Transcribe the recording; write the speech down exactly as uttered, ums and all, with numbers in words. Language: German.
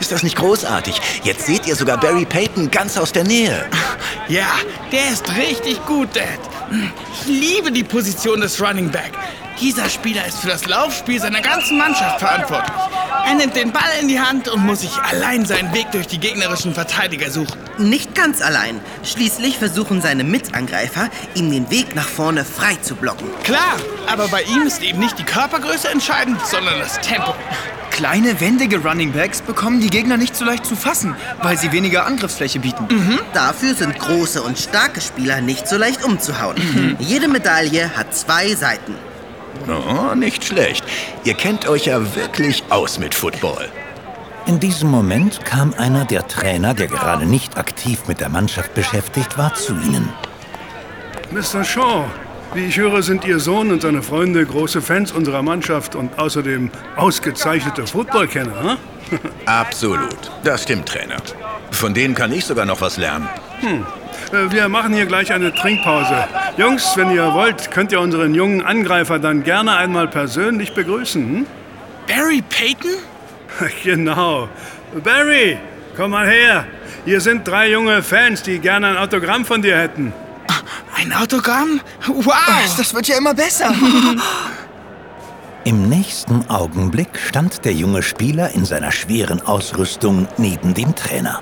Ist das nicht großartig? Jetzt seht ihr sogar Barry Payton ganz aus der Nähe. Ja, der ist richtig gut, Dad. Ich liebe die Position des Running Back. Dieser Spieler ist für das Laufspiel seiner ganzen Mannschaft verantwortlich. Er nimmt den Ball in die Hand und muss sich allein seinen Weg durch die gegnerischen Verteidiger suchen. Nicht ganz allein. Schließlich versuchen seine Mitangreifer, ihm den Weg nach vorne frei zu blocken. Klar, aber bei ihm ist eben nicht die Körpergröße entscheidend, sondern das Tempo. Kleine, wendige Runningbacks bekommen die Gegner nicht so leicht zu fassen, weil sie weniger Angriffsfläche bieten. Mhm. Dafür sind große und starke Spieler nicht so leicht umzuhauen. Mhm. Jede Medaille hat zwei Seiten. Oh, nicht schlecht. Ihr kennt euch ja wirklich aus mit Football. In diesem Moment kam einer der Trainer, der gerade nicht aktiv mit der Mannschaft beschäftigt war, zu ihnen. Mister Shaw, wie ich höre, sind Ihr Sohn und seine Freunde große Fans unserer Mannschaft und außerdem ausgezeichnete Footballkenner, hm? Absolut. Das stimmt, Trainer. Von denen kann ich sogar noch was lernen. Hm. Wir machen hier gleich eine Trinkpause. Jungs, wenn ihr wollt, könnt ihr unseren jungen Angreifer dann gerne einmal persönlich begrüßen. Hm? Barry Payton? Genau. Barry, komm mal her. Hier sind drei junge Fans, die gerne ein Autogramm von dir hätten. Ein Autogramm? Wow! Das wird ja immer besser. Im nächsten Augenblick stand der junge Spieler in seiner schweren Ausrüstung neben dem Trainer.